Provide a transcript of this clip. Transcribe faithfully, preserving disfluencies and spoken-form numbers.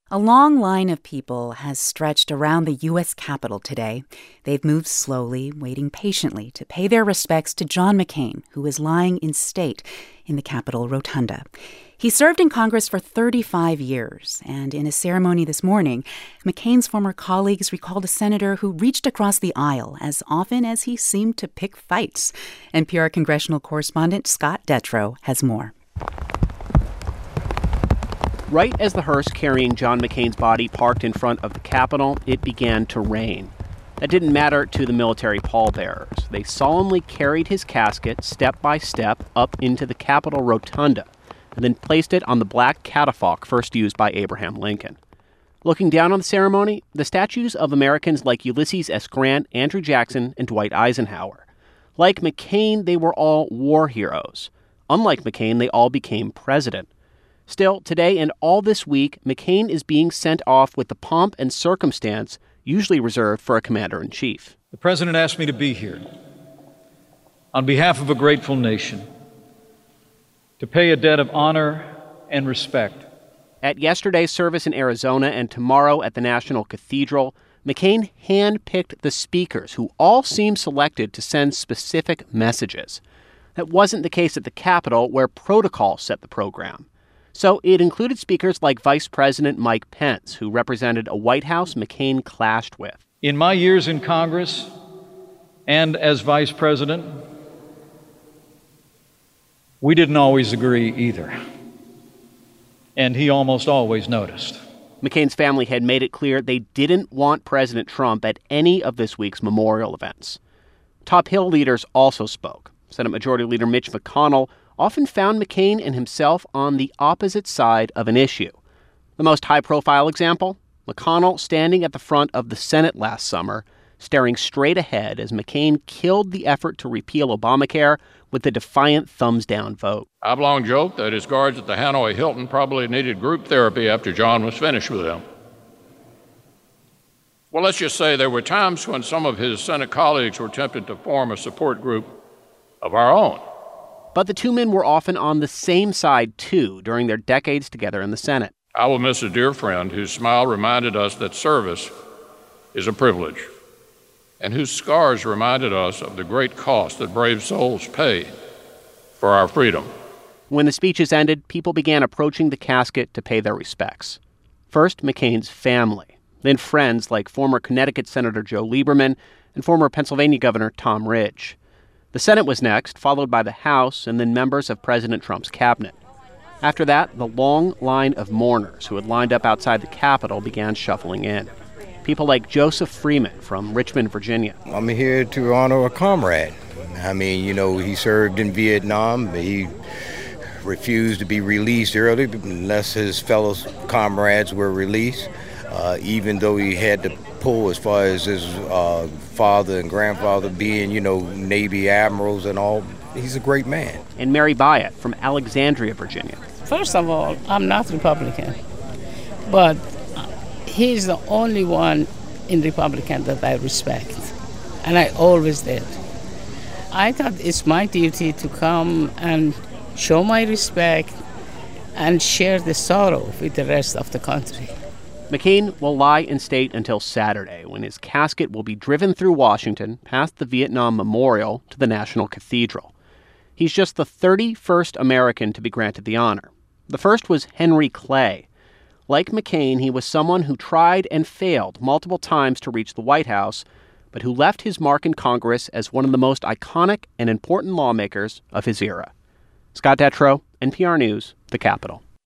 A long line of people has stretched around the U S Capitol today. They've moved slowly, waiting patiently to pay their respects to John McCain, who is lying in state in the Capitol Rotunda. He served in Congress for thirty-five years, and in a ceremony this morning, McCain's former colleagues recalled a senator who reached across the aisle as often as he seemed to pick fights. N P R congressional correspondent Scott Detrow has more. Right as the hearse carrying John McCain's body parked in front of the Capitol, it began to rain. That didn't matter to the military pallbearers. They solemnly carried his casket step by step up into the Capitol Rotunda and then placed it on the black catafalque first used by Abraham Lincoln. Looking down on the ceremony, the statues of Americans like Ulysses S. Grant, Andrew Jackson, and Dwight Eisenhower. Like McCain, they were all war heroes. Unlike McCain, they all became president. Still, today and all this week, McCain is being sent off with the pomp and circumstance usually reserved for a commander-in-chief. The president asked me to be here on behalf of a grateful nation to pay a debt of honor and respect. At yesterday's service in Arizona and tomorrow at the National Cathedral, McCain handpicked the speakers who all seemed selected to send specific messages. That wasn't the case at the Capitol, where protocol set the program. So it included speakers like Vice President Mike Pence, who represented a White House McCain clashed with. In my years in Congress and as vice president, we didn't always agree either. And he almost always noticed. McCain's family had made it clear they didn't want President Trump at any of this week's memorial events. Top Hill leaders also spoke. Senate Majority Leader Mitch McConnell often found McCain and himself on the opposite side of an issue. The most high-profile example? McConnell standing at the front of the Senate last summer, staring straight ahead as McCain killed the effort to repeal Obamacare with a defiant thumbs-down vote. I've long joked that his guards at the Hanoi Hilton probably needed group therapy after John was finished with them. Well, let's just say there were times when some of his Senate colleagues were tempted to form a support group of our own. But the two men were often on the same side, too, during their decades together in the Senate. I will miss a dear friend whose smile reminded us that service is a privilege, and whose scars reminded us of the great cost that brave souls pay for our freedom. When the speeches ended, people began approaching the casket to pay their respects. First, McCain's family, then friends like former Connecticut Senator Joe Lieberman and former Pennsylvania Governor Tom Ridge. The Senate was next, followed by the House, and then members of President Trump's cabinet. After that, the long line of mourners who had lined up outside the Capitol began shuffling in. People like Joseph Freeman from Richmond, Virginia. I'm here to honor a comrade. I mean, you know, he served in Vietnam. He refused to be released early unless his fellow comrades were released, uh, even though he had to pull as far as his uh, father and grandfather being, you know, Navy admirals and all. He's a great man. And Mary Byatt from Alexandria, Virginia. First of all, I'm not Republican, but he's the only one in Republican that I respect, and I always did. I thought it's my duty to come and show my respect and share the sorrow with the rest of the country. McCain will lie in state until Saturday, when his casket will be driven through Washington past the Vietnam Memorial to the National Cathedral. He's just the thirty-first American to be granted the honor. The first was Henry Clay. Like McCain, he was someone who tried and failed multiple times to reach the White House, but who left his mark in Congress as one of the most iconic and important lawmakers of his era. Scott Detrow, N P R News, the Capitol.